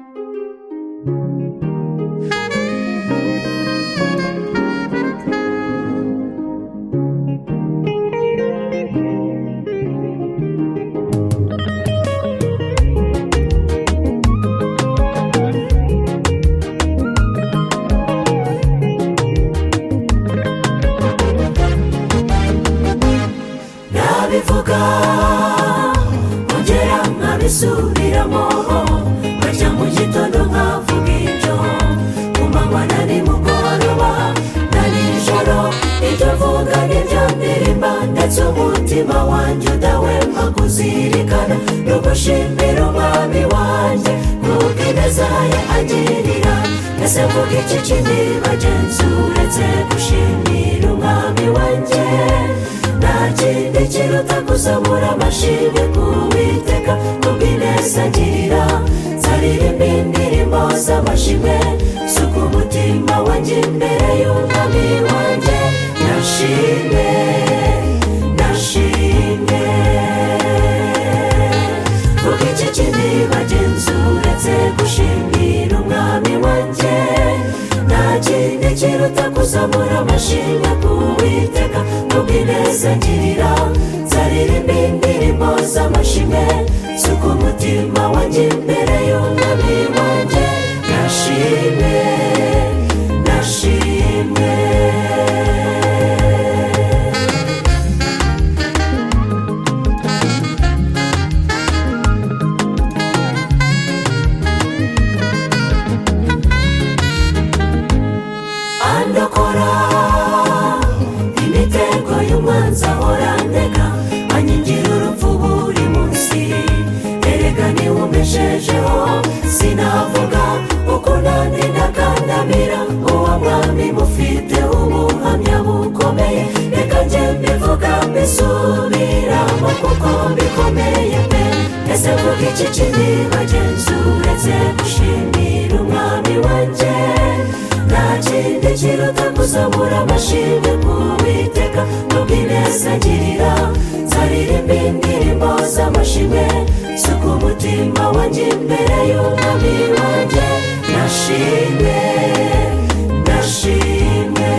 nabivuga ongera nkabisubiramo bajya mu gitondo nkavuga ibyo ku manywa na nimugoroba na nijoro ibyo mvuga nibyo ndirimba ndetse umutima wanjye udahwema kuzirikana no gushimira umwami wanjye kubw'ineza ye angirira ese mvuga iki kindi bagenzi uretse gushimira umwami wanjye nta kindi kiruta kuzamura amashimwe ku Uwiteka kubw'ineza angirira nzaririmba indirimbo z'amashimwe suka umutima wanjye imbere y'umwami wanjye nashimwe nashimwe vuga iki kindi bagenzi uretse gushimira umwami wanjye nta kindi kiruta kuzamura amashimwe ku Uwiteka kubw'ineza angirira nzaririmba indirimbo z'amashimwe suka umutima wanjye imbere y'umwami wanjye nashimwe nashimwe andokora imitego y'umwanzi ahora ndeka anyingira urupfu buri munsi erega niwe umeshejeho sinavuga uko nandi ndakandamira uwo mwami mufite ubuhamya bukomeye reka njye mbivuga mbisubiramo kuko bikomeye pe ese vuga iki kindi bagenzi uretse gushimira umwami wanjye nta kindi kiruta kuzamura amashimwe ku Uwiteka kubw'ineza angirira nzaririmba indirimbo z'amashimwe suka umutima wanjye imbere y'umwami wanjye nashimwe nashimwe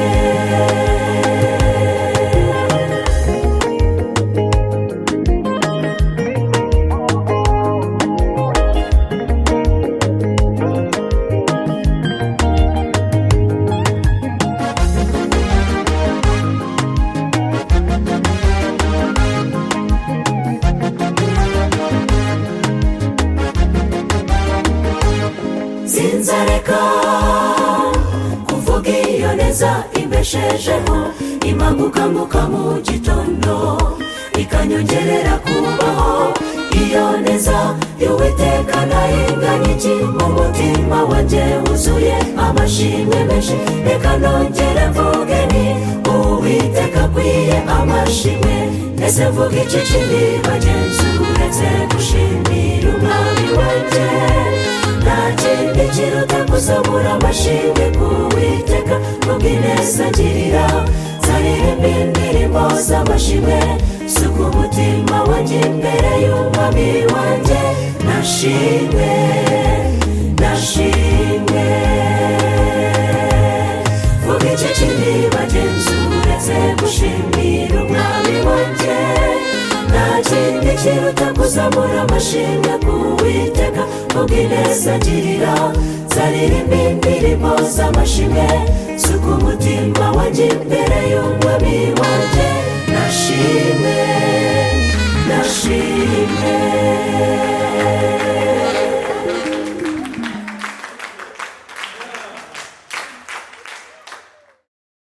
sinzareka kuvuga iyo neza imbeshejeho impagukambuka mu gitondo ikanyongerera kubaho iyo neza y'Uwiteka nayingana iki mu mutima wanjye wuzuye amashimwe menshi reka nongere mvuge ni Uwiteka akwiye amashimwe ese mvuga iki kindi bagenzi uretse gushimira umwami wanjye nta kindi kiruta kuzamura amashimwe ku Uwiteka kubw'ineza angirira nzaririmba indirimbo z'amashimwe suka umutima wanjye imbere y'umwami wanjye nashimwe nashimwe vuga iki kindi bagenzi uretse gushimira umwami wanjye nta kindi kiruta kuzamura amashimwe ku Uwiteka kubw'ineza angirira nzaririmba indirimbo z'amashimwe suka umutima wanjye imbere y'umwami wanjye nashimwe nashimwe